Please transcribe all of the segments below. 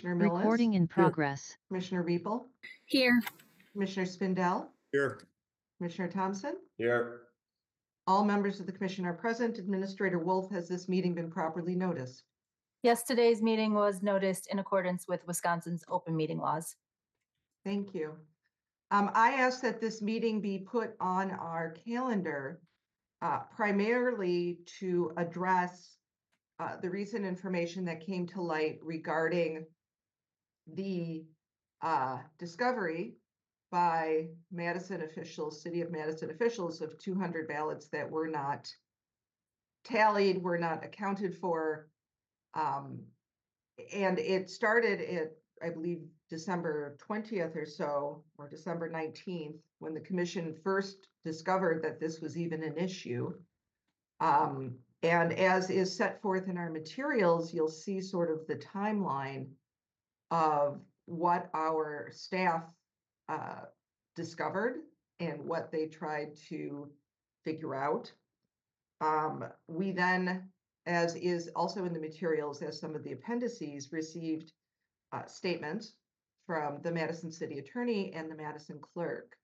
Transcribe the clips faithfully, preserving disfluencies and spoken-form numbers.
Commissioner Millis. Recording in progress. Commissioner Riepel. Here. Commissioner Spindell. Here. Commissioner Thompson. Here. All members of the commission are present. Administrator Wolf, has this meeting been properly noticed? Yes, today's meeting was noticed in accordance with Wisconsin's open meeting laws. Thank you. Um, I ask that this meeting be put on our calendar uh, primarily to address uh, the recent information that came to light regarding the uh, discovery by Madison officials, City of Madison officials, of two hundred ballots that were not tallied, were not accounted for. Um, and it started at, I believe, December twentieth or so, or December nineteenth, when the commission first discovered that this was even an issue. Um, and as is set forth in our materials, you'll see sort of the timeline of what our staff uh, discovered and what they tried to figure out. Um, we then, as is also in the materials, as some of the appendices, received uh, statements from the Madison City Attorney and the Madison Clerk.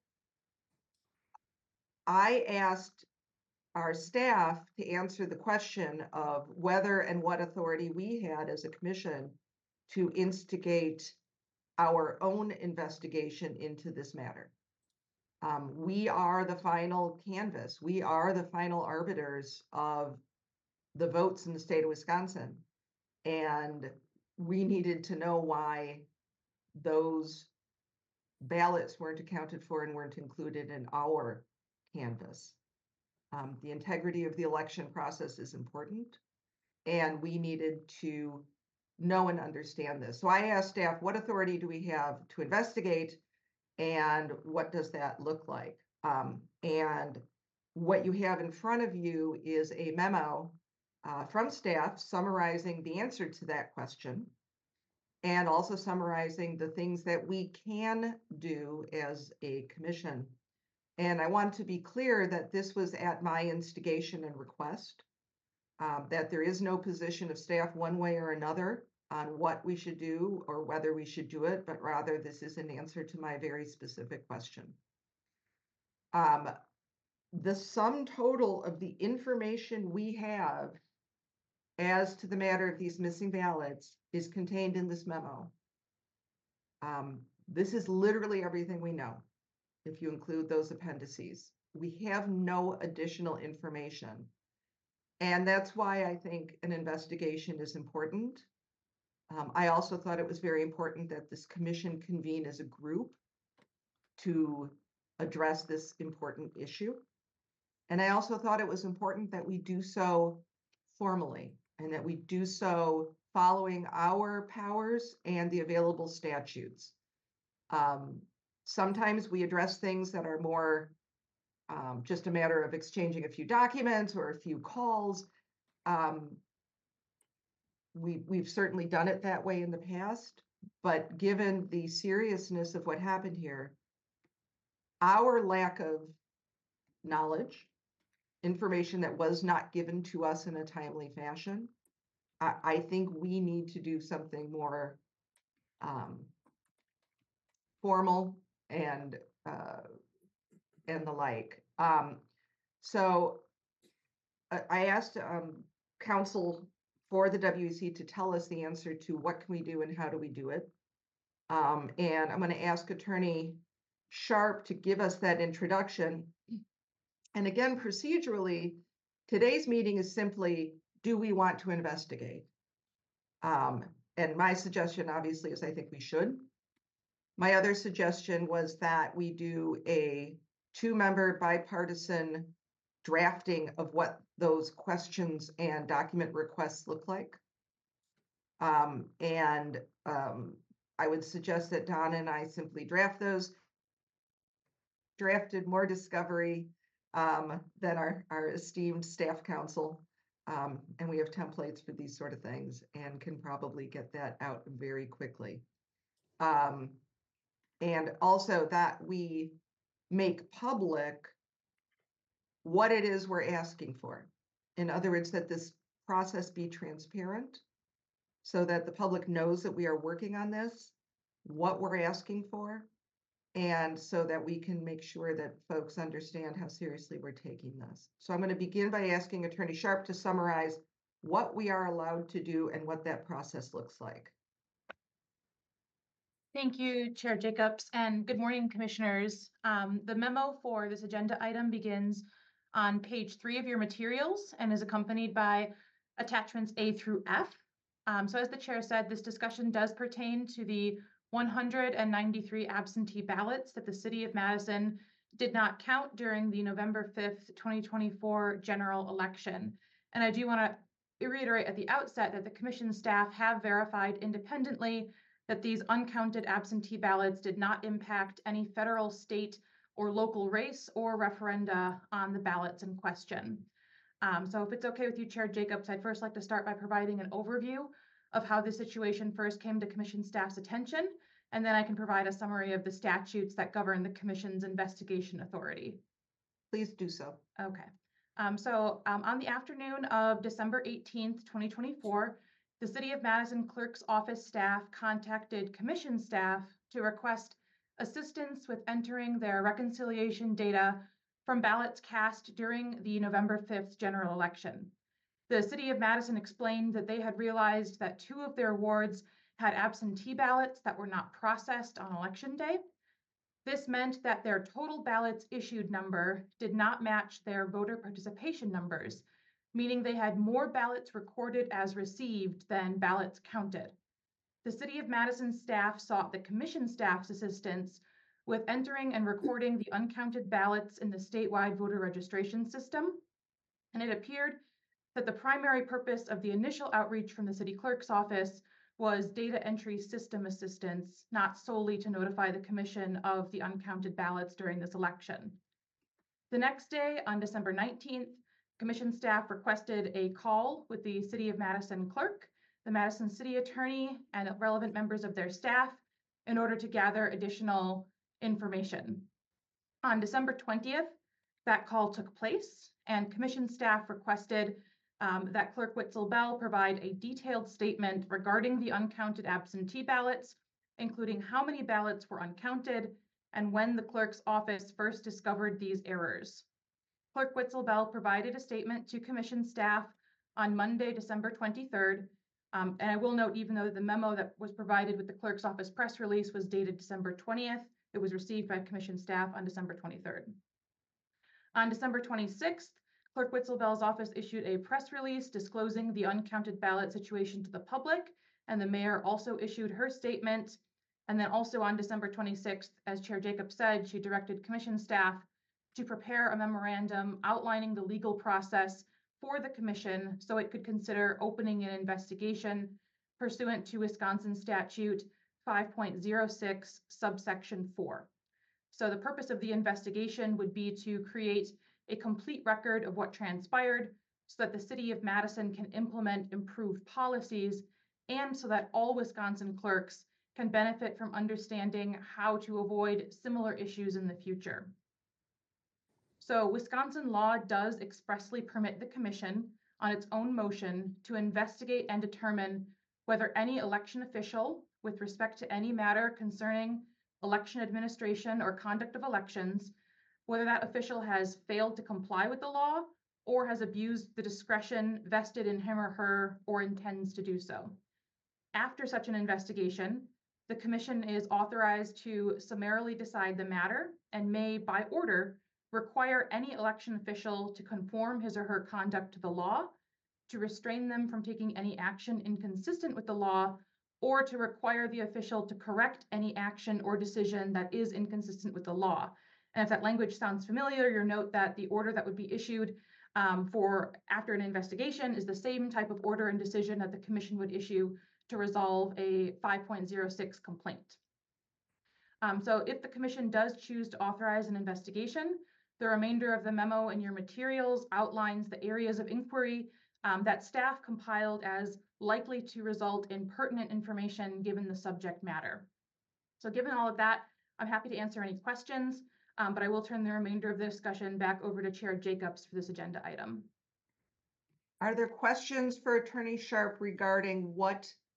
I asked our staff to answer the question of whether and what authority we had as a commission to instigate our own investigation into this matter. Um, we are the final canvas. We are the final arbiters of the votes in the state of Wisconsin. And we needed to know why those ballots weren't accounted for and weren't included in our canvas. Um, the integrity of the election process is important, and we needed to know and understand this. So I asked staff, what authority do we have to investigate, and what does that look like? Um, and what you have in front of you is a memo uh, from staff summarizing the answer to that question, and also summarizing the things that we can do as a commission. And I want to be clear that this was at my instigation and request, um, that there is no position of staff one way or another on what we should do or whether we should do it, but rather this is an answer to my very specific question. Um, the sum total of the information we have as to the matter of these missing ballots is contained in this memo. Um, this is literally everything we know, if you include those appendices. We have no additional information. And that's why I think an investigation is important. Um, I also thought it was very important that this commission convene as a group to address this important issue. And I also thought it was important that we do so formally and that we do so following our powers and the available statutes. Um, sometimes we address things that are more um, just a matter of exchanging a few documents or a few calls. Um, we, we've certainly done it that way in the past, but given the seriousness of what happened here, our lack of knowledge, information that was not given to us in a timely fashion, I, I think we need to do something more um, formal and uh, and the like. Um, so I, I asked um, counsel for the W E C to tell us the answer to what can we do and how do we do it. Um, and I'm going to ask Attorney Sharp to give us that introduction. And again, procedurally, today's meeting is simply, do we want to investigate? Um, and my suggestion, obviously, is I think we should. My other suggestion was that we do a two-member bipartisan drafting of what those questions and document requests look like. Um, and um, I would suggest that Donna and I simply draft those, drafted more discovery um, than our, our esteemed staff counsel. Um, and we have templates for these sort of things and can probably get that out very quickly. Um, and also that we make public what it is we're asking for. In other words, that this process be transparent so that the public knows that we are working on this, what we're asking for, and so that we can make sure that folks understand how seriously we're taking this. So I'm going to begin by asking Attorney Sharp to summarize what we are allowed to do and what that process looks like. Thank you, Chair Jacobs, and good morning, Commissioners. Um, the memo for this agenda item begins on page three of your materials and is accompanied by attachments A through F. Um, so as the Chair said, this discussion does pertain to the one hundred ninety-three absentee ballots that the City of Madison did not count during the November fifth, twenty twenty-four general election. And I do want to reiterate at the outset that the Commission staff have verified independently that these uncounted absentee ballots did not impact any federal, state, or local race or referenda on the ballots in question. Um, so if it's okay with you, Chair Jacobs, I'd first like to start by providing an overview of how the situation first came to Commission staff's attention, and then I can provide a summary of the statutes that govern the Commission's investigation authority. Please do so. Okay. Um, so um, on the afternoon of December eighteenth, twenty twenty-four, the City of Madison Clerk's Office staff contacted Commission staff to request assistance with entering their reconciliation data from ballots cast during the November fifth general election. The City of Madison explained that they had realized that two of their wards had absentee ballots that were not processed on election day. This meant that their total ballots issued number did not match their voter participation numbers, meaning they had more ballots recorded as received than ballots counted. The City of Madison staff sought the Commission staff's assistance with entering and recording the uncounted ballots in the statewide voter registration system, and it appeared that the primary purpose of the initial outreach from the City Clerk's office was data entry system assistance, not solely to notify the Commission of the uncounted ballots during this election. The next day, on December nineteenth, Commission staff requested a call with the City of Madison clerk, the Madison City Attorney, and relevant members of their staff in order to gather additional information. On December twentieth, that call took place, and Commission staff requested um, that Clerk Witzel Bell provide a detailed statement regarding the uncounted absentee ballots, including how many ballots were uncounted and when the clerk's office first discovered these errors. Clerk Witzel Bell provided a statement to Commission staff on Monday, December twenty-third. Um, and I will note, even though the memo that was provided with the clerk's office press release was dated December twentieth, it was received by Commission staff on December twenty-third. On December twenty-sixth, Clerk Witzel Bell's office issued a press release disclosing the uncounted ballot situation to the public, and the mayor also issued her statement. And then also on December twenty-sixth, as Chair Jacobs said, she directed Commission staff to prepare a memorandum outlining the legal process for the Commission so it could consider opening an investigation pursuant to Wisconsin Statute five point oh six subsection four. So the purpose of the investigation would be to create a complete record of what transpired so that the City of Madison can implement improved policies, and so that all Wisconsin clerks can benefit from understanding how to avoid similar issues in the future. So Wisconsin law does expressly permit the Commission on its own motion to investigate and determine whether any election official, with respect to any matter concerning election administration or conduct of elections, whether that official has failed to comply with the law or has abused the discretion vested in him or her or intends to do so. After such an investigation, the Commission is authorized to summarily decide the matter and may, by order, require any election official to conform his or her conduct to the law, to restrain them from taking any action inconsistent with the law, or to require the official to correct any action or decision that is inconsistent with the law. And if that language sounds familiar, you'll note that the order that would be issued um, for after an investigation is the same type of order and decision that the Commission would issue to resolve a five point oh six complaint. Um, so if the Commission does choose to authorize an investigation, the remainder of the memo in your materials outlines the areas of inquiry um, that staff compiled as likely to result in pertinent information given the subject matter. So given all of that, I'm happy to answer any questions, um, but I will turn the remainder of the discussion back over to Chair Jacobs for this agenda item. Are there questions for Attorney Sharp regarding what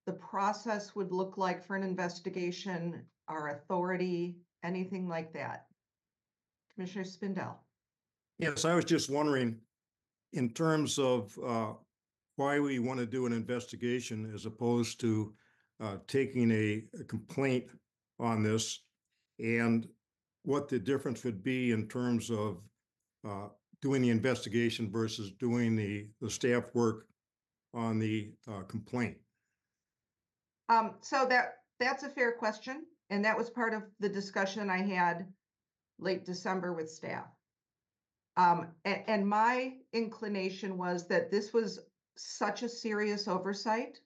the process would look like for an investigation, our authority, anything like that? Commissioner Spindell? Yes, I was just wondering, in terms of uh, why we want to do an investigation as opposed to uh, taking a, a complaint on this, and what the difference would be in terms of uh, doing the investigation versus doing the, the staff work on the uh, complaint. Um, so that, that's a fair question, and that was part of the discussion I had late December with staff. Um, a- and my inclination was that this was such a serious oversight,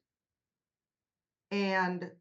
and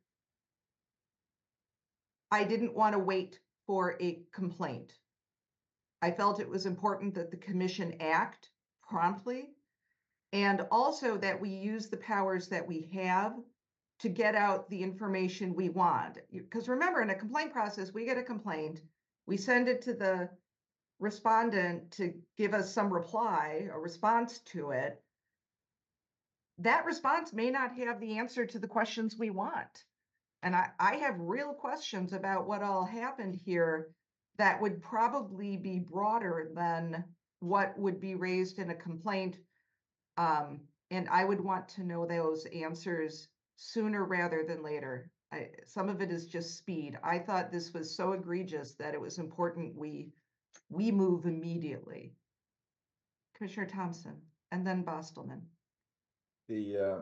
I didn't want to wait for a complaint. I felt it was important that the commission act promptly, and also that we use the powers that we have to get out the information we want. Because remember, in a complaint process, we get a complaint, we send it to the respondent to give us some reply, a response to it. That response may not have the answer to the questions we want. And I, I have real questions about what all happened here that would probably be broader than what would be raised in a complaint. Um, and I would want to know those answers sooner rather than later. I, some of it is just speed. I thought this was so egregious that it was important we we move immediately. Commissioner Thompson, and then Bostelman. The uh,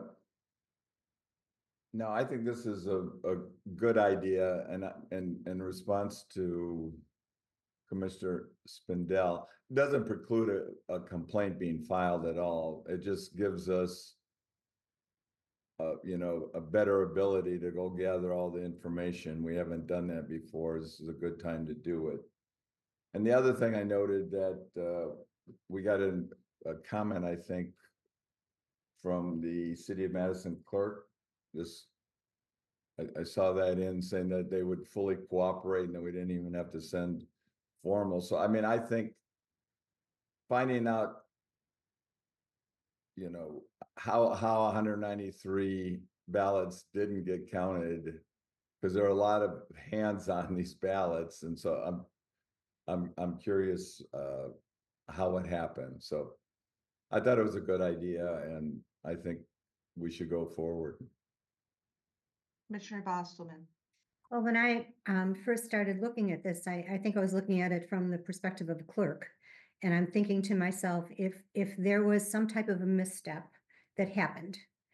no, I think this is a, a good idea, and and in response to Commissioner Spindell, doesn't preclude a, a complaint being filed at all. It just gives us, uh, you know, a better ability to go gather all the information. We haven't done that before. This is a good time to do it. And the other thing I noted that uh, we got a, a comment, I think, from the City of Madison clerk. This, I, I saw that in saying that they would fully cooperate and that we didn't even have to send formal. So, I mean, I think finding out, you know, how, how one hundred ninety-three ballots didn't get counted, because there are a lot of hands on these ballots. And so I'm, I'm, I'm curious uh, how it happened. So I thought it was a good idea, and I think we should go forward. Commissioner Bostelman. Well, when I um, first started looking at this, I, I think I was looking at it from the perspective of the clerk. And I'm thinking to myself, if if there was some type of a misstep that happened,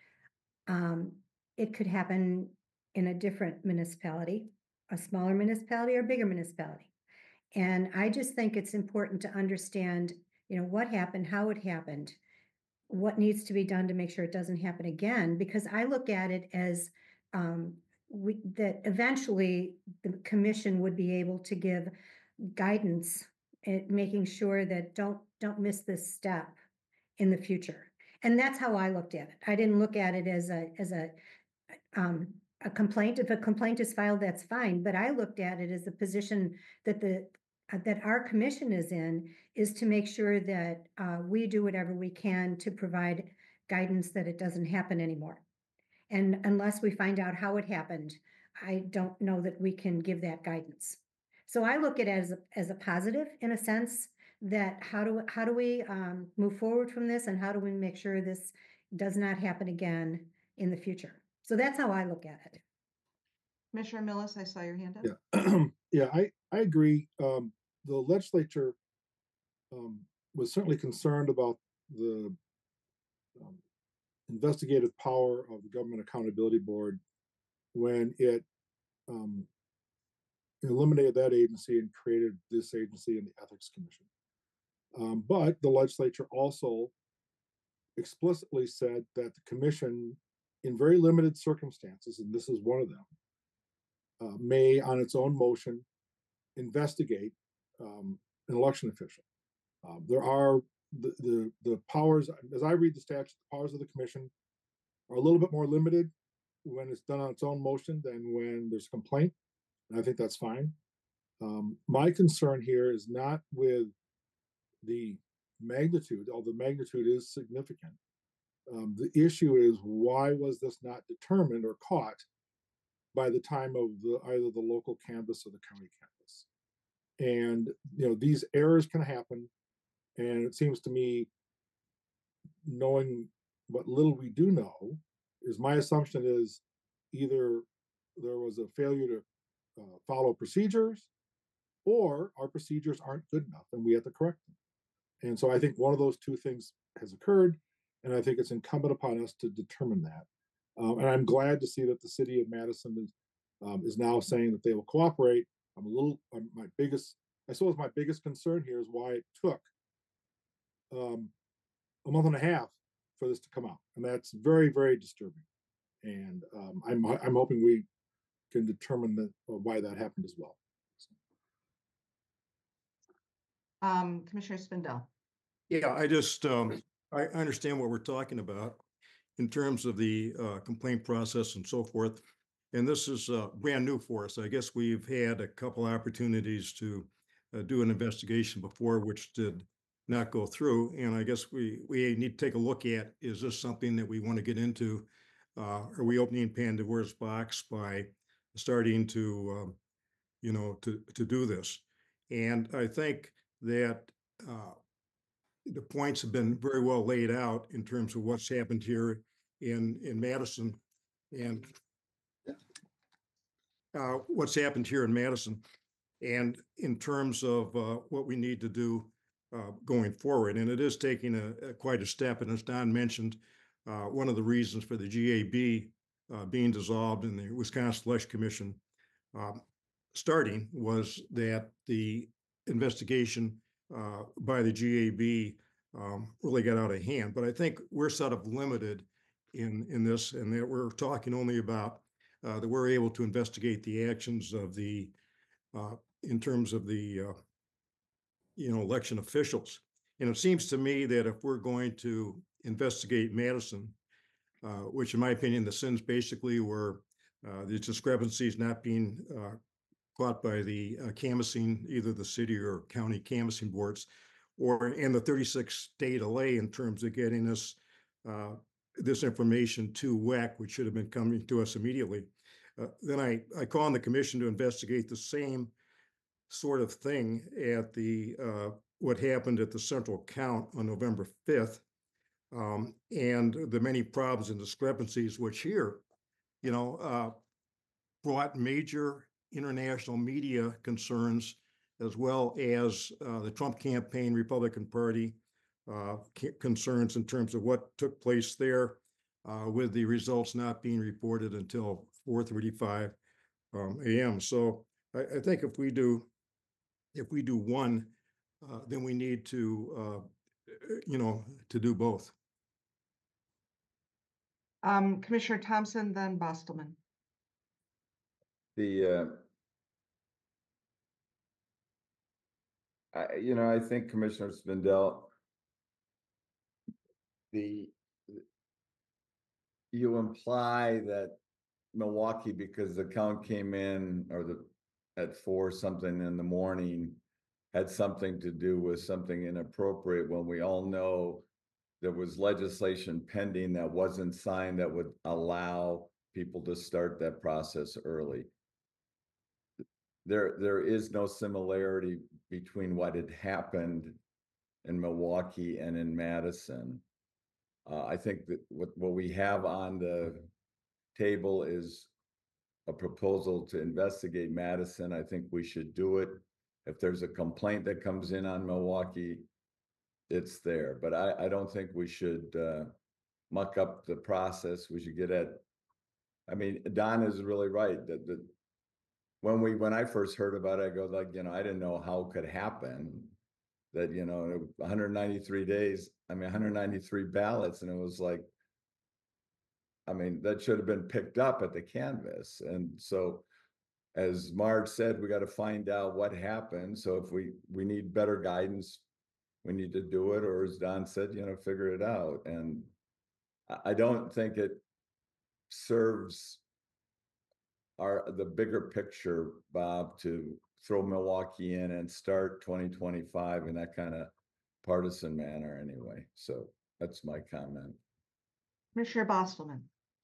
um, it could happen in a different municipality, a smaller municipality or bigger municipality. And I just think it's important to understand, you know, what happened, how it happened, what needs to be done to make sure it doesn't happen again, because I look at it as um, we, that eventually the commission would be able to give guidance at making sure that don't don't miss this step in the future. And that's how I looked at it. I didn't look at it as a as a um, a complaint. If a complaint is filed, that's fine. But I looked at it as a position that the uh, that our commission is in, is to make sure that uh, we do whatever we can to provide guidance that it doesn't happen anymore. And unless we find out how it happened, I don't know that we can give that guidance. So I look at it as a, as a positive, in a sense, that how do how do we um, move forward from this, and how do we make sure this does not happen again in the future? So that's how I look at it. Commissioner Millis, I saw your hand up. Yeah, yeah, I, I agree. Um, the legislature um, was certainly concerned about the um, investigative power of the Government Accountability Board when it um, eliminated that agency and created this agency and the Ethics Commission. Um, but the legislature also explicitly said that the commission, in very limited circumstances, and this is one of them, uh, may, on its own motion, investigate um, an election official. Um, there are the, the the powers, as I read the statute, the powers of the commission are a little bit more limited when it's done on its own motion than when there's a complaint, and I think that's fine. Um, my concern here is not with the magnitude, although the magnitude is significant, Um, the issue is, why was this not determined or caught by the time of the either the local canvas or the county canvas? And you know, these errors can happen. And it seems to me, knowing what little we do know, is my assumption is either there was a failure to uh, follow procedures, or our procedures aren't good enough and we have to correct them. And so I think one of those two things has occurred, and I think it's incumbent upon us to determine that. Um, and I'm glad to see that the city of Madison is, um, is now saying that they will cooperate. I'm a little, um, my biggest, I suppose my biggest concern here is why it took um, a month and a half for this to come out. And that's very, very disturbing. And um, I'm, I'm hoping we can determine that, uh, why that happened as well. Um, Commissioner Spindell. Yeah, I just, um, I I understand what we're talking about in terms of the, uh, complaint process and so forth. And this is, uh, brand new for us. I guess we've had a couple opportunities to, uh, do an investigation before, which did not go through. And I guess we, we need to take a look at, is this something that we want to get into? Uh, are we opening Pandora's box by starting to, um, you know, to, to do this? And I think that, uh, the points have been very well laid out in terms of what's happened here in, in Madison and uh, what's happened here in Madison and in terms of uh, what we need to do uh, going forward. And it is taking a, a quite a step. And as Don mentioned, uh, one of the reasons for the G A B uh, being dissolved and the Wisconsin Election Commission um, starting was that the investigation uh, by the G A B um, really got out of hand. But I think we're sort of limited in in this, and that we're talking only about uh, that we're able to investigate the actions of the uh, in terms of the uh, you know election officials. And it seems to me that if we're going to investigate Madison, uh, which in my opinion, the sins basically were uh, the discrepancies not being uh, caught by the uh, canvassing, either the city or county canvassing boards, or in the thirty-six day delay in terms of getting us uh, this information to W E C, which should have been coming to us immediately. Uh, then I, I call on the commission to investigate the same sort of thing at the uh, what happened at the central count on November fifth, um, and the many problems and discrepancies which here, you know, uh, brought major international media concerns, as well as uh, the Trump campaign, Republican Party uh, concerns in terms of what took place there, uh, with the results not being reported until four thirty-five um, a m. So I, I think if we do, if we do one, uh, then we need to, uh, you know, to do both. Um, Commissioner Thompson, then Bostelman. The, uh, I, you know, I think Commissioner Spindell, the, you imply that Milwaukee, because the count came in or the, at four something in the morning, had something to do with something inappropriate, when we all know there was legislation pending that wasn't signed that would allow people to start that process early. There, there is no similarity between what had happened in Milwaukee and in Madison. Uh, I think that what, what we have on the table is a proposal to investigate Madison. I think we should do it. If there's a complaint that comes in on Milwaukee, it's there. But I, I don't think we should uh, muck up the process. We should get at, I mean, Don is really right that the, when we, when I first heard about it, I go like, you know, I didn't know how it could happen. That, you know, one hundred ninety-three days, I mean, one hundred ninety-three ballots, and it was like, I mean, that should have been picked up at the canvas. And so, as Marge said, we got to find out what happened. So if we, we need better guidance, we need to do it, or as Don said, you know, figure it out. And I don't think it serves our, the bigger picture, Bob, to throw Milwaukee in and start twenty twenty-five in that kind of partisan manner anyway. So that's my comment. Commissioner Bostelman.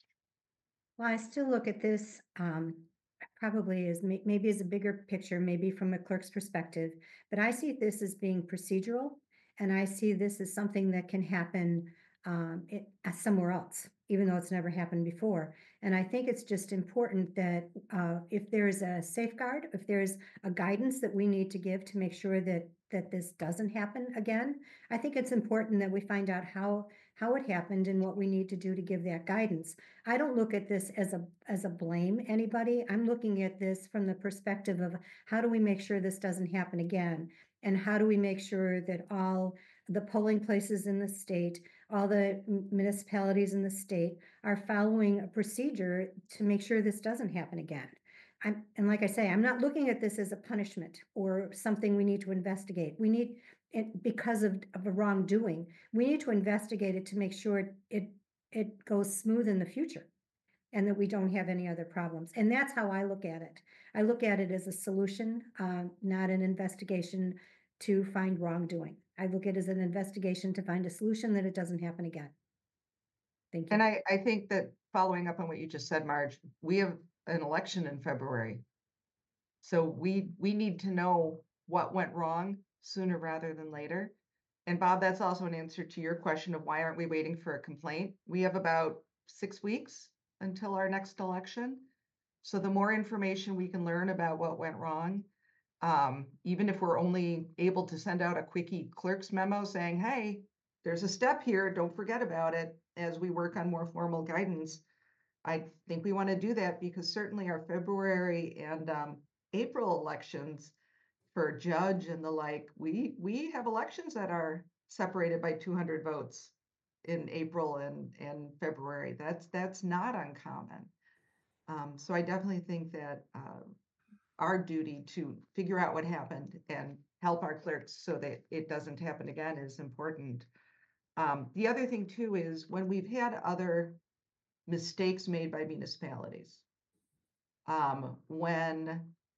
Well, I still look at this, um, probably as may- maybe as a bigger picture, maybe from a clerk's perspective, but I see this as being procedural, and I see this as something that can happen, um, it, uh, somewhere else, even though it's never happened before. And I think it's just important that, uh, if there's a safeguard, if there's a guidance that we need to give to make sure that, that this doesn't happen again, I think it's important that we find out how, how it happened and what we need to do to give that guidance. I don't look at this as a, as a blame anybody. I'm looking at this from the perspective of how do we make sure this doesn't happen again? And how do we make sure that all the polling places in the state, all the m- municipalities in the state are following a procedure to make sure this doesn't happen again? I'm, and like I say, I'm not looking at this as a punishment or something we need to investigate. We need it because of, of a wrongdoing. We need to investigate it to make sure it, it goes smooth in the future and that we don't have any other problems. And that's how I look at it. I look at it as a solution, um, not an investigation to find wrongdoing. I look at it as an investigation to find a solution that it doesn't happen again. Thank you. And I, I think that following up on what you just said, Marge, we have an election in February. So we, we need to know what went wrong sooner rather than later. And Bob, that's also an answer to your question of why aren't we waiting for a complaint? We have about six weeks until our next election. So the more information we can learn about what went wrong, um, even if we're only able to send out a quickie clerk's memo saying, hey, there's a step here, don't forget about it as we work on more formal guidance. I think we want to do that because certainly our February and um, April elections for judge and the like, we we have elections that are separated by two hundred votes in April and and February. That's that's not uncommon. Um, so I definitely think that uh, our duty to figure out what happened and help our clerks so that it doesn't happen again is important. Um, the other thing too is when we've had other mistakes made by municipalities, um, when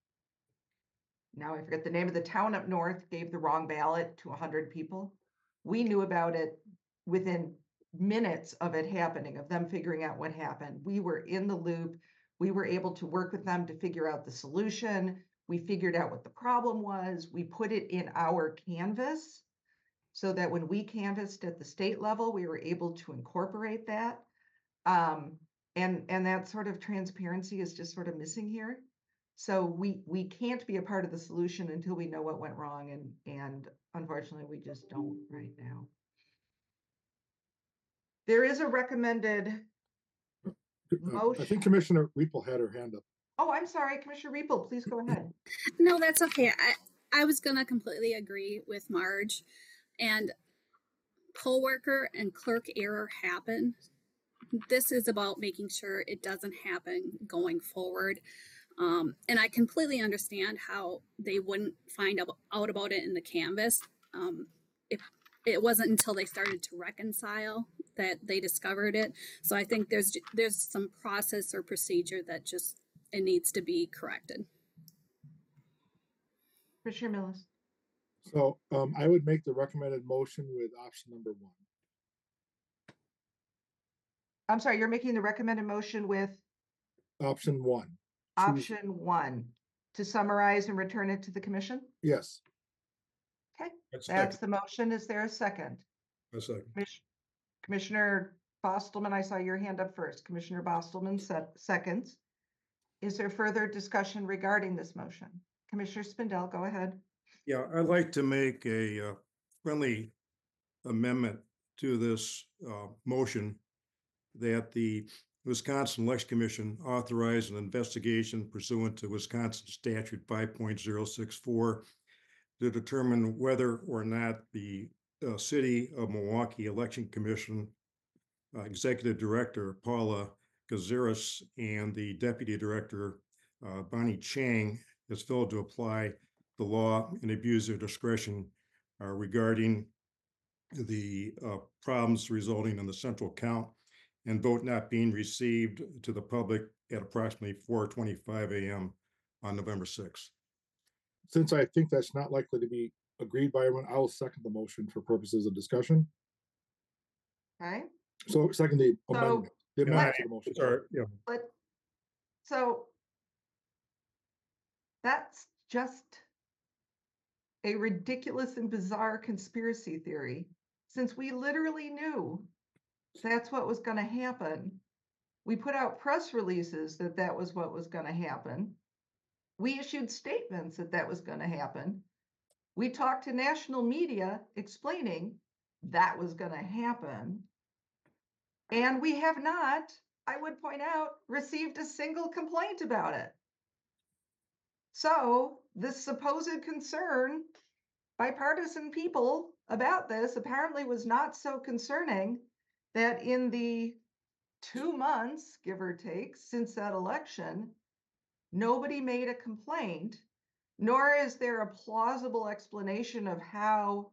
now I forget the name of the town up north gave the wrong ballot to one hundred people. We knew about it within minutes of it happening, of them figuring out what happened. We were in the loop. We were able to work with them to figure out the solution. We figured out what the problem was. We put it in our canvas so that when we canvassed at the state level, we were able to incorporate that. Um, and, and that sort of transparency is just sort of missing here. So we, we can't be a part of the solution until we know what went wrong, and, and unfortunately, we just don't right now. There is a recommended, Uh, I Motion. think Commissioner Reapel had her hand up. oh, I'm sorry, Commissioner Reapel, please go ahead. No, that's okay. I, I was going to completely agree with Marge. And poll worker and clerk error happen. This is about making sure it doesn't happen going forward. Um, and I completely understand how they wouldn't find out about it in the canvas. Um, if it wasn't until they started to reconcile that they discovered it. So I think there's there's some process or procedure that just it needs to be corrected. Commissioner Millis. So um, I would make the recommended motion with option number one. I'm sorry, you're making the recommended motion with Option one. Choose- option one to summarize and return it to the commission? Yes. Okay, That's that's the motion. Is there a second? a second. Commis- Commissioner Bostelman, I saw your hand up first. Commissioner Bostelman said seconds. Is there further discussion regarding this motion? Commissioner Spindell, go ahead. Yeah, I'd like to make a uh, friendly amendment to this uh, motion that the Wisconsin Election Commission authorize an investigation pursuant to Wisconsin statute five point zero six four to determine whether or not the uh, City of Milwaukee Election Commission uh, Executive Director Paula Gazaris and the Deputy Director uh, Bonnie Chang has failed to apply the law and abuse their discretion uh, regarding the uh, problems resulting in the central count and vote not being received to the public at approximately four twenty-five a m on November sixth. Since I think that's not likely to be agreed by everyone, I will second the motion for purposes of discussion. Okay, So second the So, amendment, the Yeah, amendment to the motion. It's all right, yeah. but, so that's just a ridiculous and bizarre conspiracy theory, since we literally knew that's what was going to happen. We put out press releases that that was what was going to happen. We issued statements that that was going to happen. We talked to national media explaining that was going to happen. And we have not, I would point out, received a single complaint about it. So this supposed concern by partisan people about this apparently was not so concerning that in the two months, give or take, since that election, nobody made a complaint, nor is there a plausible explanation of how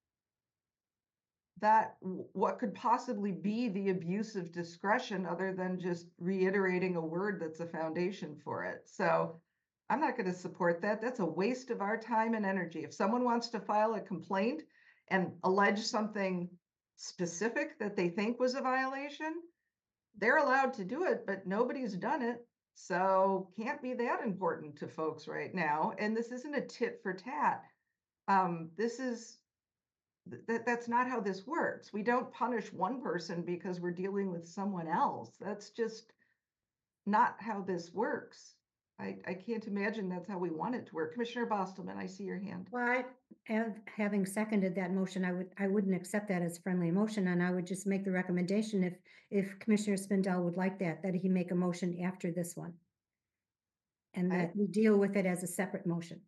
that, what could possibly be the abuse of discretion other than just reiterating a word that's a foundation for it. So I'm not going to support that. That's a waste of our time and energy. If someone wants to file a complaint and allege something specific that they think was a violation, they're allowed to do it, but nobody's done it. So can't be that important to folks right now. And this isn't a tit for tat. Um, this is, that that's not how this works. We don't punish one person because we're dealing with someone else. That's just not how this works. I, I can't imagine that's how we want it to work. Commissioner Bostelman, I see your hand. Well, I, and having seconded that motion, I would, I wouldn't accept that as friendly motion, and I would just make the recommendation if, if Commissioner Spindell would like that, that he make a motion after this one. And Okay. that we deal with it as a separate motion.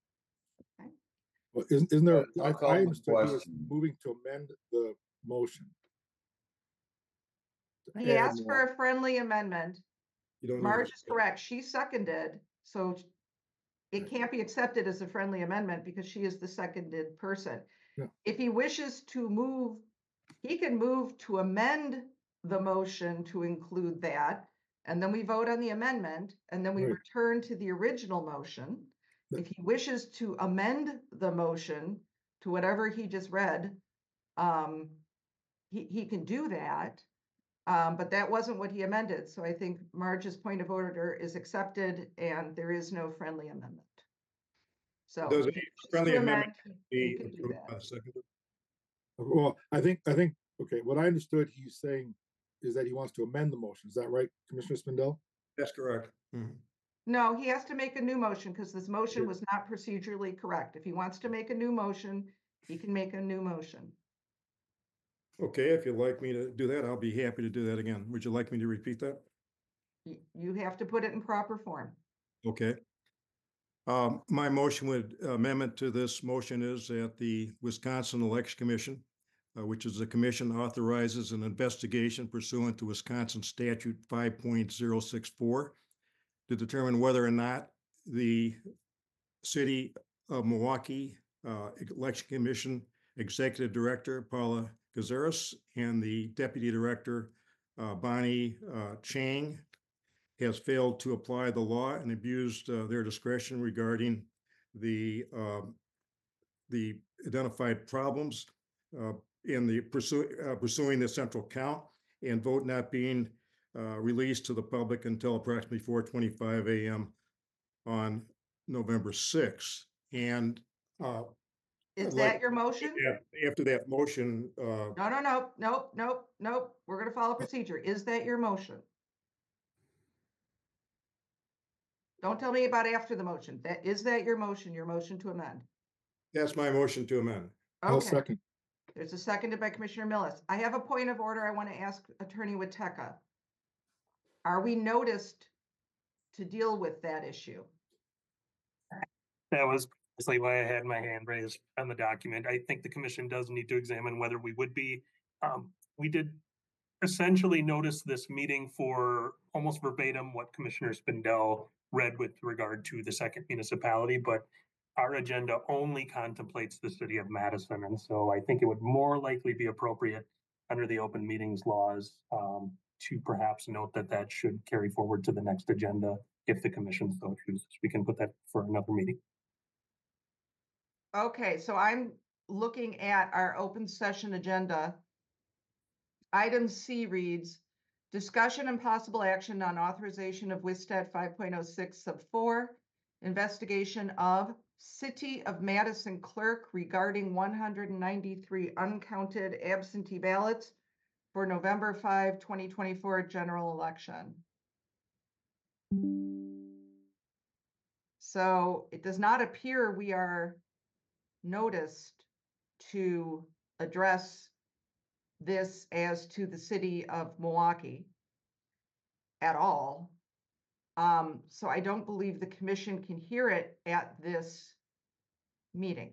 Well, isn't, isn't there, I'll I, call I the understood he was question. moving to amend the motion. to He add asked more. for a friendly amendment. You don't need Marge to- is correct. She seconded, so it can't be accepted as a friendly amendment because she is the seconded person. Yeah. If he wishes to move, he can move to amend the motion to include that, and then we vote on the amendment, and then we Right. return to the original motion. Yeah. If he wishes to amend the motion to whatever he just read, um, he, he can do that. Um, but that wasn't what he amended. So I think Marge's point of order is accepted and there is no friendly amendment. So Does if a he wishes friendly to amendment amend, he be can do approved that. by the seconder? Well, I think, I think, okay, what I understood he's saying is that he wants to amend the motion. Is that right, Commissioner Spindell? That's correct. Mhm. No, he has to make a new motion because this motion Okay. was not procedurally correct. If he wants to make a new motion, he can make a new motion. Okay, if you'd like me to do that, I'll be happy to do that again. Would you like me to repeat that? You, you have to put it in proper form. Okay. Um, my motion would, amendment to this motion is that the Wisconsin Election Commission, uh, which is a commission, authorizes an investigation pursuant to Wisconsin statute five point zero six four to determine whether or not the city of Milwaukee uh, Election Commission Executive Director Paula Gazaris and the Deputy Director uh, Bonnie uh, Chang has failed to apply the law and abused uh, their discretion regarding the um, the identified problems uh, in the pursue, uh, pursuing the central count and vote not being uh, released to the public until approximately four twenty-five a m on November sixth. And uh, Is I'd that like- your motion? yeah, after that motion, uh, No, no, no, nope, nope, nope. We're gonna follow procedure. Is that your motion? Don't tell me about after the motion. That, is that your motion, your motion to amend? that's my motion to amend. I'll Okay, second. there's a seconded by Commissioner Millis. I have a point of order I want to ask Attorney Wateka. Are we noticed to deal with that issue? That was precisely why I had my hand raised on the document. I think the commission does need to examine whether we would be. Um, we did essentially notice this meeting for almost verbatim what Commissioner Spindell read with regard to the second municipality, but our agenda only contemplates the city of Madison. And so I think it would more likely be appropriate under the open meetings laws um, to perhaps note that that should carry forward to the next agenda if the commission so chooses. We can put that for another meeting. Okay, so I'm looking at our open session agenda. item C reads, discussion and possible action on authorization of WISTAT five point oh six sub four, investigation of City of Madison clerk regarding one hundred ninety-three uncounted absentee ballots for November fifth, twenty twenty-four general election. So it does not appear we are noticed to address this as to the city of Milwaukee at all. Um, so I don't believe the commission can hear it at this meeting.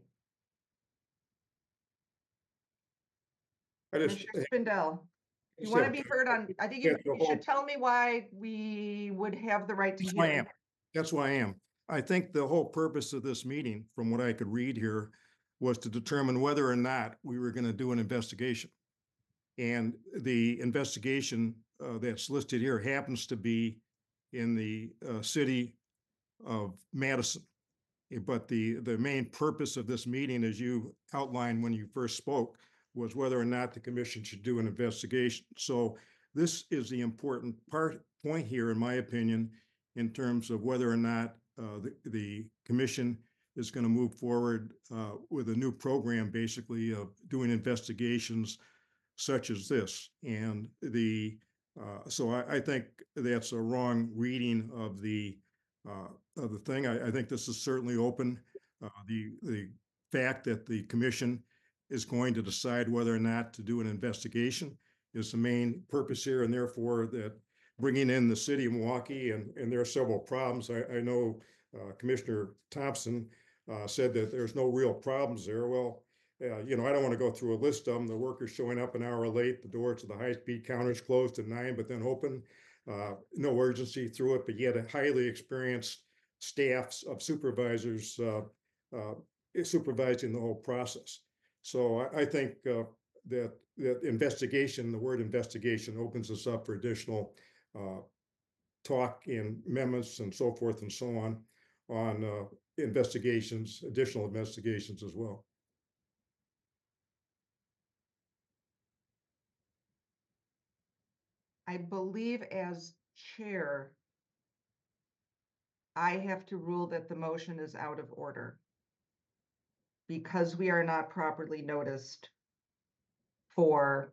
I just, Commissioner Spindell, you just want to have- be heard on, I think you, Yeah, the you should whole- tell me why we would have the right to That's why I hear. am. That's why I am. I think the whole purpose of this meeting, from what I could read here, was to determine whether or not we were going to do an investigation. And the investigation uh, that's listed here happens to be in the uh, city of Madison. Eh, But the, the main purpose of this meeting, as you outlined when you first spoke, was whether or not the commission should do an investigation. So this is the important part, point here, in my opinion, in terms of whether or not uh, the, the commission is going to move forward uh, with a new program, basically, of doing investigations such as this. And the, uh, so I, I think that's a wrong reading of the, uh, of the thing. I, I think this is certainly open. Uh, the, the fact that the commission is going to decide whether or not to do an investigation is the main purpose here, and therefore that bringing in the city of Milwaukee, and, and there are several problems. I, I know uh, Commissioner Thompson uh, said that there's no real problems there. Well, uh, you know, I don't want to go through a list of them. The workers showing up an hour late, the doors to the high-speed counters closed at nine, but then open. Uh, no urgency through it, but yet a highly experienced staffs of supervisors uh, uh, supervising the whole process. So I, I think uh, that that investigation, the word investigation, opens us up for additional uh, talk and amendments and so forth and so on, on uh, investigations, additional investigations as well. I believe as chair, I have to rule that the motion is out of order because we are not properly noticed for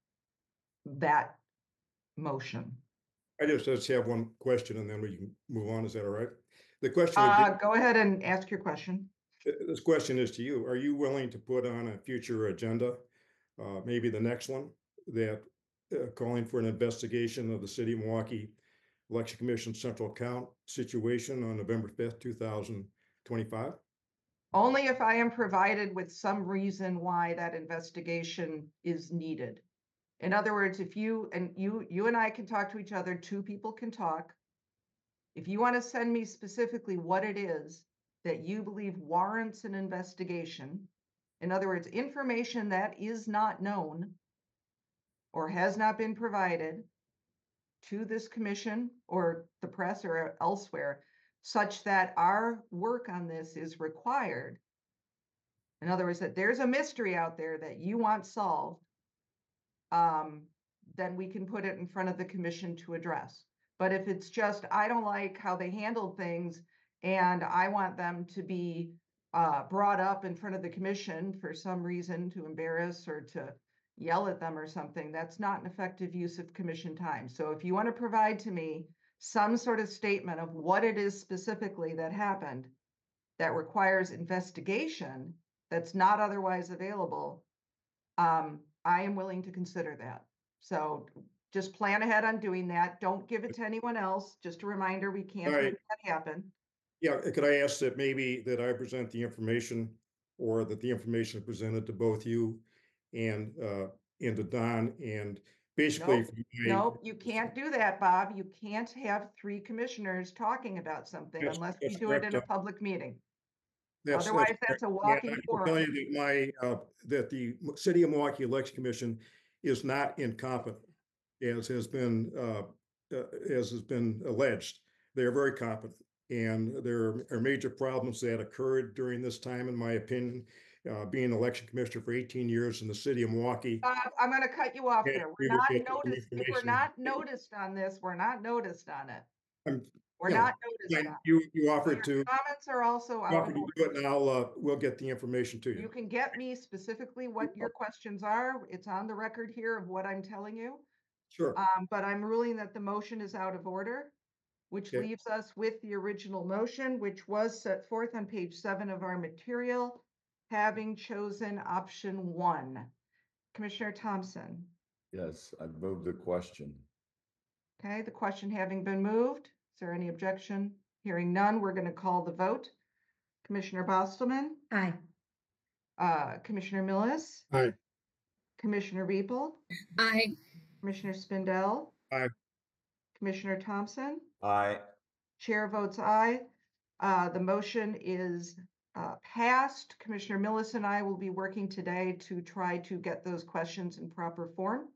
that motion. I just, just have one question and then we can move on. Is that all right? The question would Uh, be, go ahead and ask your question. this question is to you. Are you willing to put on a future agenda, uh, maybe the next one, that uh, calling for an investigation of the city of Milwaukee Election Commission central account situation on November fifth, two thousand twenty-five? Only if I am provided with some reason why that investigation is needed. In other words, if you and you, you and I can talk to each other, two people can talk. If you want to send me specifically what it is that you believe warrants an investigation, in other words, information that is not known or has not been provided to this commission or the press or elsewhere, such that our work on this is required. In other words, that there's a mystery out there that you want solved, um, then we can put it in front of the commission to address. But if it's just, I don't like how they handled things and I want them to be uh, brought up in front of the commission for some reason to embarrass or to yell at them or something, that's not an effective use of commission time. So if you want to provide to me some sort of statement of what it is specifically that happened that requires investigation that's not otherwise available, um, I am willing to consider that. So just plan ahead on doing that. Don't give it to anyone else. Just a reminder, we can't Right. make that happen. Yeah, could I ask that maybe that I present the information, or that the information is presented to both you and uh, and to Don, and basically. Nope, from my- Nope, you can't do that, Bob. You can't have three commissioners talking about something That's- unless we that's do it correct, in a Doc. public meeting. That's- Otherwise, correct. that's a And walking I can forum. tell you that my, uh, that the City of Milwaukee Election Commission is not incompetent, as has been, uh, uh, as has been alleged. They are very competent, and there are major problems that occurred during this time, in my opinion. uh, being election commissioner for eighteen years in the city of Milwaukee. Uh, I'm gonna cut you off Yeah, there. we We're will not get the noticed, if we're information. not noticed on this, we're not noticed on it. I'm- We're no, not noticed fine. on. You, you So offered your to, Comments are also you out offered of to order. do it, and I'll, uh, we'll get the information to You you. can get me specifically what your questions are. It's on the record here of what I'm telling you. Sure. Um, but I'm ruling that the motion is out of order, which Okay. leaves us with the original motion, which was set forth on page seven of our material, having chosen option one. Commissioner Thompson, Yes, I moved the question. okay, the question having been moved, is there any objection? Hearing none, we're going to call the vote. Commissioner Bostelman, Aye. uh, Commissioner Millis, Aye. Commissioner Riepel, I, Commissioner Spindell. Aye. Commissioner Thompson, Aye. chair votes aye. Uh, the motion is uh, passed. Commissioner Millis and I will be working today to try to get those questions in proper form.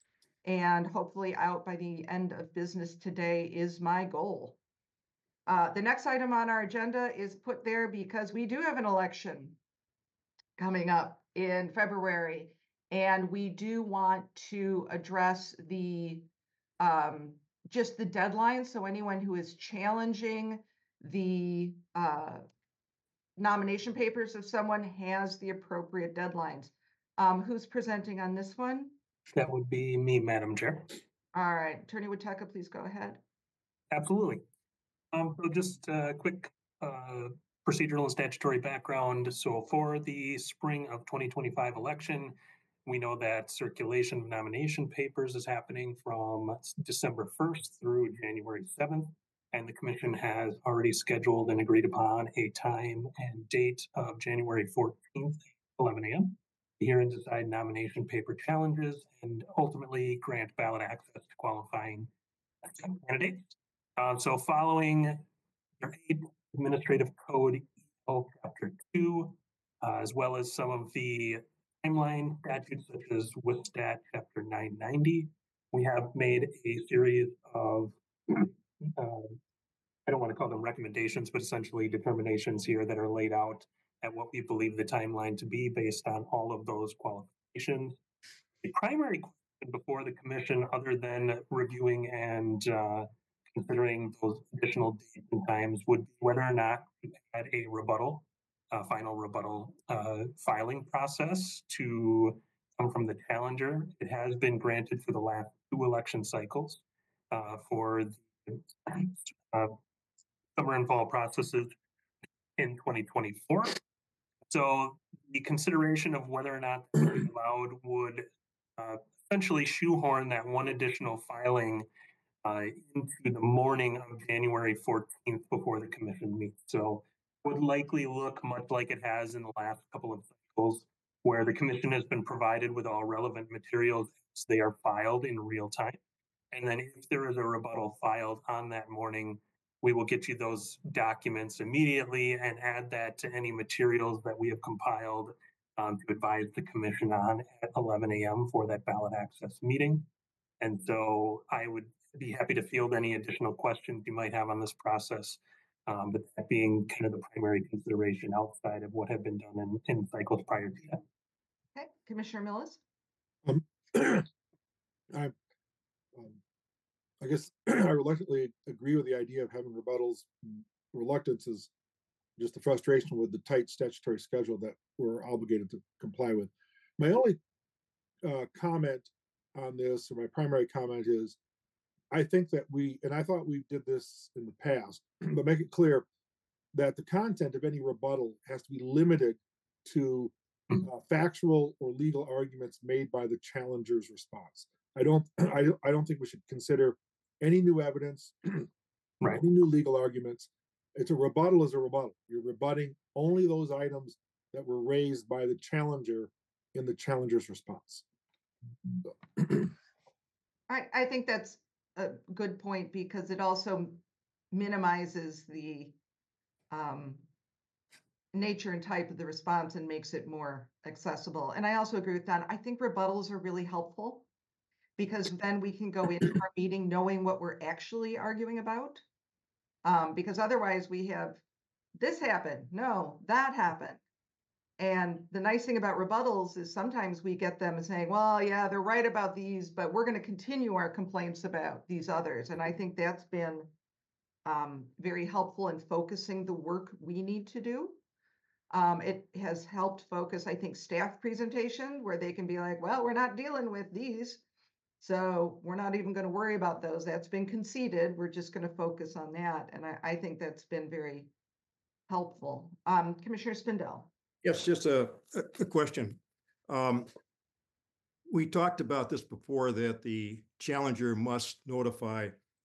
And hopefully out by the end of business today is my goal. Uh, the next item on our agenda is put there because we do have an election coming up in February. And we do want to address the, um, just the deadline. So anyone who is challenging the uh, nomination papers of someone has the appropriate deadlines. Um, who's presenting on this one? That would be me, Madam Chair. All right, Attorney Wateka, please go ahead. Absolutely. Um, so just a quick uh, procedural and statutory background. So for the spring of twenty twenty-five election, we know that circulation of nomination papers is happening from December first through January seventh. And the commission has already scheduled and agreed upon a time and date of January fourteenth, eleven a m to hear and decide nomination paper challenges and ultimately grant ballot access to qualifying candidates. Um, so following Administrative Code Chapter two, uh, as well as some of the timeline statutes such as WISTAT Chapter nine ninety, we have made a series of uh, I don't want to call them recommendations, but essentially determinations here that are laid out at what we believe the timeline to be based on all of those qualifications. The primary question before the commission, other than reviewing and uh, considering those additional dates and times, would be whether or not we had a rebuttal, uh, final rebuttal uh, filing process to come from the challenger. It has been granted for the last two election cycles uh, for the uh, summer and fall processes in twenty twenty-four. So the consideration of whether or not allowed would uh, essentially shoehorn that one additional filing uh, into the morning of January fourteenth before the commission meets. So would likely look much like it has in the last couple of cycles, where the commission has been provided with all relevant materials as they are filed in real time. And then if there is a rebuttal filed on that morning, we will get you those documents immediately and add that to any materials that we have compiled um, to advise the commission on at eleven a m for that ballot access meeting. And so I would be happy to field any additional questions you might have on this process, um, but that being kind of the primary consideration outside of what had been done in, in cycles prior to that. Okay, Commissioner Millis? Um, I, um, I guess I reluctantly agree with the idea of having rebuttals. Reluctance is just the frustration with the tight statutory schedule that we're obligated to comply with. My only uh, comment on this, or my primary comment, is I think that we, and I thought we did this in the past, but make it clear that the content of any rebuttal has to be limited to uh, factual or legal arguments made by the challenger's response. I don't, I, I don't think we should consider any new evidence, Right. any new legal arguments. It's a rebuttal is a rebuttal. You're rebutting only those items that were raised by the challenger in the challenger's response. I, I think that's a good point because it also minimizes the um, nature and type of the response and makes it more accessible. And I also agree with that. I think rebuttals are really helpful because then we can go into our meeting knowing what we're actually arguing about. Um, because otherwise we have, this happened, no, that happened. And the nice thing about rebuttals is sometimes we get them saying, well, yeah, they're right about these, but we're going to continue our complaints about these others. And I think that's been um, very helpful in focusing the work we need to do. Um, it has helped focus, I think, staff presentation where they can be like, well, we're not dealing with these. So we're not even going to worry about those. That's been conceded. We're just going to focus on that. And I, I think that's been very helpful. Um, Commissioner Spindell. Yes, just a, a, a question. Um, we talked about this before, that the challenger must notify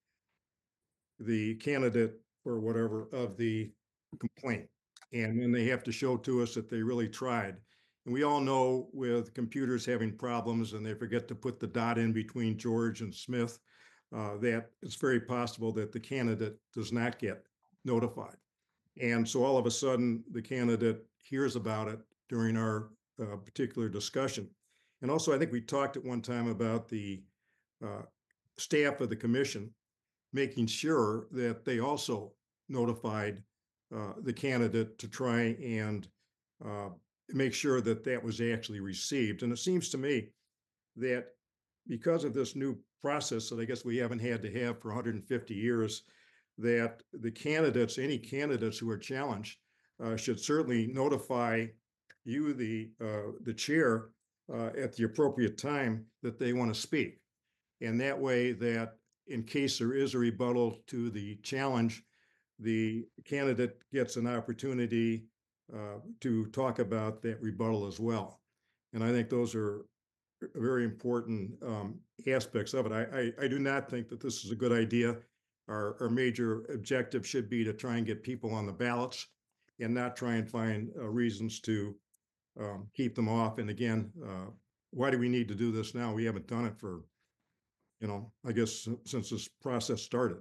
the candidate or whatever of the complaint. And then they have to show to us that they really tried. And we all know with computers having problems and they forget to put the dot in between George and Smith, uh, that it's very possible that the candidate does not get notified. And so all of a sudden, the candidate hears about it during our uh, particular discussion. And also, I think we talked at one time about the uh, staff of the commission making sure that they also notified uh, the candidate to try and uh, make sure that that was actually received. And it seems to me that because of this new process that I guess we haven't had to have for one hundred fifty years, that the candidates, any candidates who are challenged, uh, should certainly notify you, the uh, the chair, uh, at the appropriate time that they want to speak. And that way that in case there is a rebuttal to the challenge, the candidate gets an opportunity uh, to talk about that rebuttal as well. And I think those are very important um, aspects of it. I, I, I do not think that this is a good idea. Our, our major objective should be to try and get people on the ballots and not try and find uh, reasons to um, keep them off. And again, uh, why do we need to do this now? We haven't done it for, you know, I guess since this process started.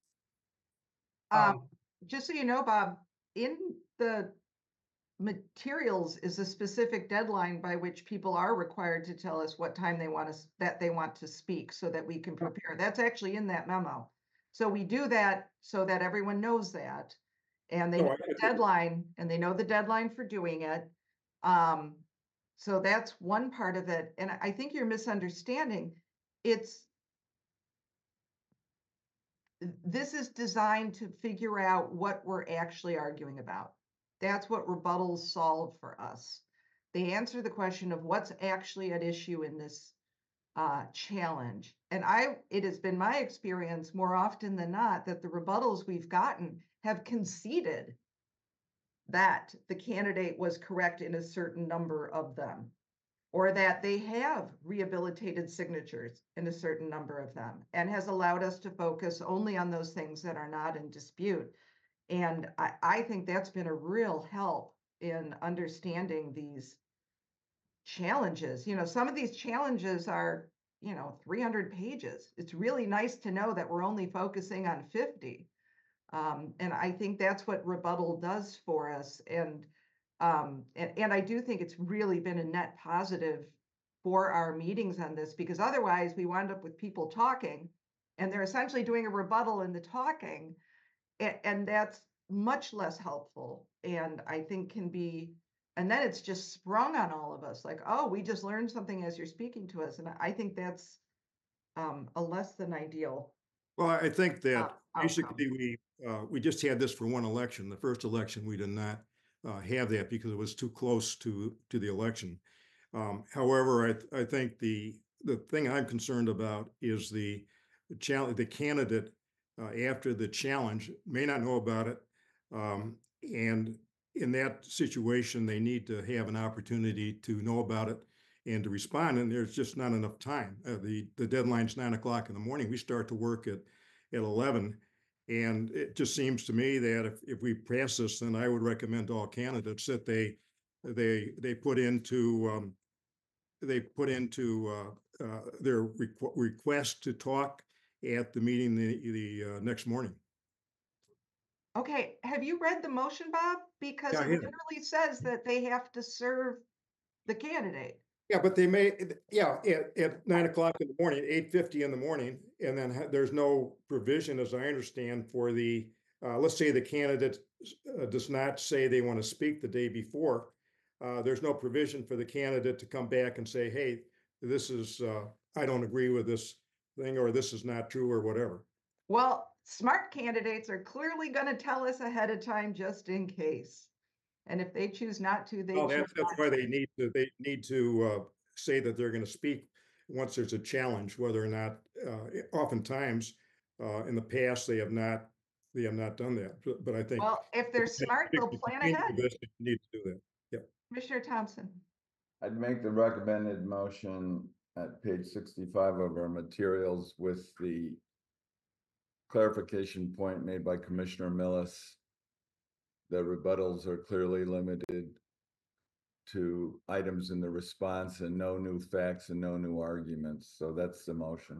Um, Um, just so you know, Bob, in the materials is a specific deadline by which people are required to tell us what time they want to, that they want to speak so that we can prepare. That's actually in that memo. So we do that so that everyone knows that. And they No, know I- the deadline and they know the deadline for doing it. Um, so that's one part of it. And I think you're misunderstanding. It's this is designed to figure out what we're actually arguing about. That's what rebuttals solve for us. They answer the question of what's actually at issue in this uh, challenge. And I, it has been my experience more often than not that the rebuttals we've gotten have conceded that the candidate was correct in a certain number of them, or that they have rehabilitated signatures in a certain number of them, and has allowed us to focus only on those things that are not in dispute. And I, I think that's been a real help in understanding these challenges. You know, some of these challenges are, you know, three hundred pages. It's really nice to know that we're only focusing on fifty. Um, and I think that's what rebuttal does for us. And um, and, and I do think it's really been a net positive for our meetings on this, because otherwise we wind up with people talking and they're essentially doing a rebuttal in the talking. And, and that's much less helpful. And I think can be, and then it's just sprung on all of us like, oh, we just learned something as you're speaking to us. And I think that's um, a less than ideal. Well, I think that Uh, basically we, uh, we just had this for one election. The first election, we did not uh, have that because it was too close to, to the election. Um, however, I, th- I think the, the thing I'm concerned about is the challenge, the candidate uh, after the challenge may not know about it. Um, and in that situation, they need to have an opportunity to know about it and to respond. And there's just not enough time. Uh, the, the deadline's nine o'clock in the morning. We start to work at, at eleven. And it just seems to me that if, if we pass this, then I would recommend to all candidates that they, they, they put into, um, they put into, uh, uh, their requ- request to talk at the meeting the, the, uh, next morning. Okay, have you read the motion, Bob? Because Yeah, I it have. literally says that they have to serve the candidate. Yeah, but they may, yeah, at, at nine o'clock in the morning, eight fifty in the morning, and then ha- there's no provision, as I understand, for the, uh, let's say the candidate uh, does not say they want to speak the day before. uh, there's no provision for the candidate to come back and say, hey, this is, uh, I don't agree with this thing, or this is not true, or whatever. Well, smart candidates are clearly going to tell us ahead of time just in case. And if they choose not to, they Well, choose that's, that's not why to. they need to, they need to, uh, say that they're gonna speak once there's a challenge, whether or not, uh, oftentimes, uh, in the past, they have not, they have not done that, but, but I think. Well, if they're smart, they'll plan Continue ahead. this, you Need to do that, yeah. Commissioner Thompson. I'd make the recommended motion at page sixty-five of our materials with the clarification point made by Commissioner Millis. The rebuttals are clearly limited to items in the response and no new facts and no new arguments. So that's the motion.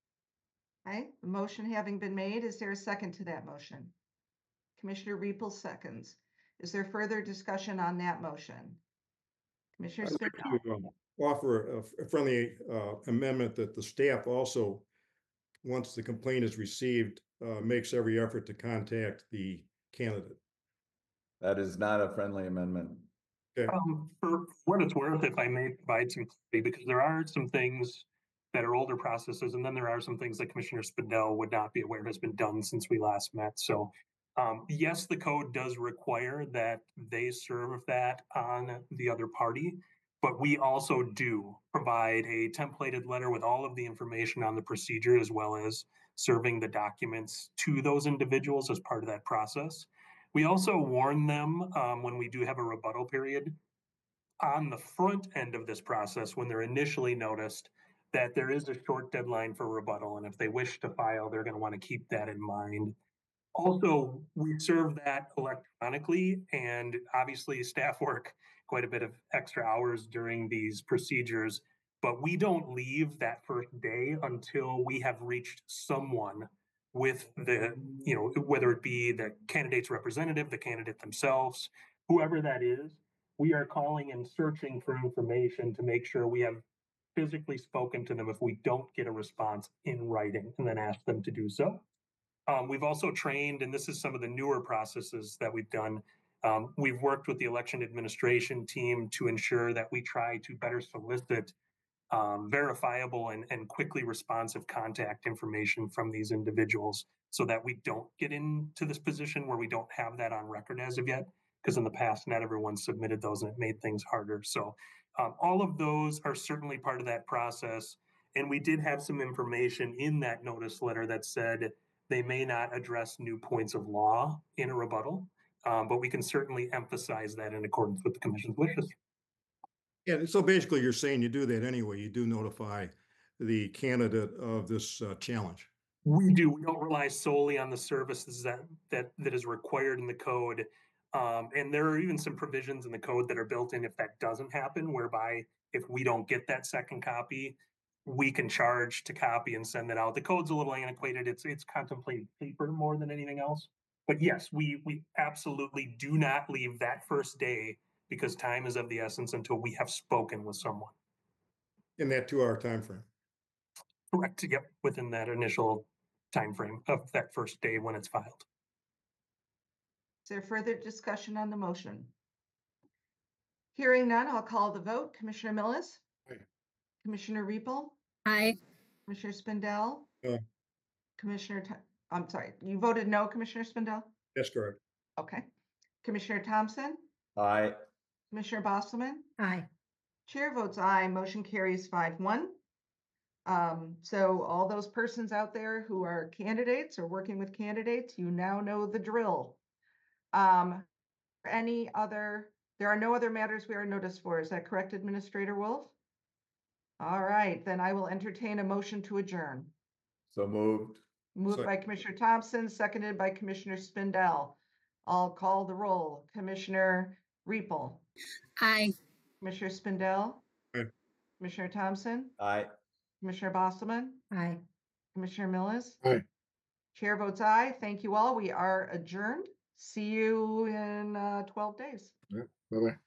Okay, the motion having been made, is there a second to that motion? Commissioner Riepel seconds. Is there further discussion on that motion? Commissioner I'd like Spindell. to, um, offer a, a friendly, uh, amendment that the staff also, once the complaint is received, uh, makes every effort to contact the candidate. That is not a friendly amendment. Okay, Um, for what it's worth, if I may provide some clarity, because there are some things that are older processes, and then there are some things that Commissioner Spindell would not be aware has been done since we last met. So, um, yes, the code does require that they serve that on the other party, but we also do provide a templated letter with all of the information on the procedure, as well as serving the documents to those individuals as part of that process. We also warn them, um, when we do have a rebuttal period on the front end of this process, when they're initially noticed, that there is a short deadline for rebuttal. And if they wish to file, they're going to want to keep that in mind. Also, we serve that electronically, and obviously staff work quite a bit of extra hours during these procedures, but we don't leave that first day until we have reached someone with the, you know, whether it be the candidate's representative, the candidate themselves, whoever that is. We are calling and searching for information to make sure we have physically spoken to them if we don't get a response in writing, and then ask them to do so. Um, we've also trained, and this is some of the newer processes that we've done. Um, we've worked with the election administration team to ensure that we try to better solicit um, verifiable and, and quickly responsive contact information from these individuals, so that we don't get into this position where we don't have that on record as of yet. Because in the past, not everyone submitted those, and it made things harder. So um, all of those are certainly part of that process. And we did have some information in that notice letter that said they may not address new points of law in a rebuttal, um, but we can certainly emphasize that in accordance with the commission's wishes. yeah, so basically you're saying you do that anyway, you do notify the candidate of this, uh, challenge. We do. We don't rely solely on the services that that that is required in the code. Um, and there are even some provisions in the code that are built in if that doesn't happen, whereby if we don't get that second copy, we can charge to copy and send that out. The code's a little antiquated. It's it's contemplating paper more than anything else. But yes, we we absolutely do not leave that first day, because time is of the essence until we have spoken with someone. In that two-hour time frame. Correct. Yep. Within that initial time frame of that first day when it's filed. Is there further discussion on the motion? Hearing none, I'll call the vote. Commissioner Millis? Aye. Commissioner Riepel? Aye. Commissioner Spindell? Aye. Commissioner, Tho- I'm sorry, you voted no, Commissioner Spindell? That's correct. Okay. Commissioner Thompson? Aye. Commissioner Bosselman? Aye. Chair votes aye, motion carries five one. Um, so all those persons out there who are candidates or working with candidates, you now know the drill. Um, any other, there are no other matters we are noticed for. Is that correct, Administrator Wolf? All right, then I will entertain a motion to adjourn. So moved. Moved Sec- by Commissioner Thompson, seconded by Commissioner Spindell. I'll call the roll. Commissioner Riepel, Aye. Commissioner Spindell, Aye. Commissioner Thompson, Aye. Commissioner Bosselman, Aye. Commissioner Millis. Aye. Chair votes aye. Thank you all. We are adjourned. See you in uh, twelve days. Bye-bye.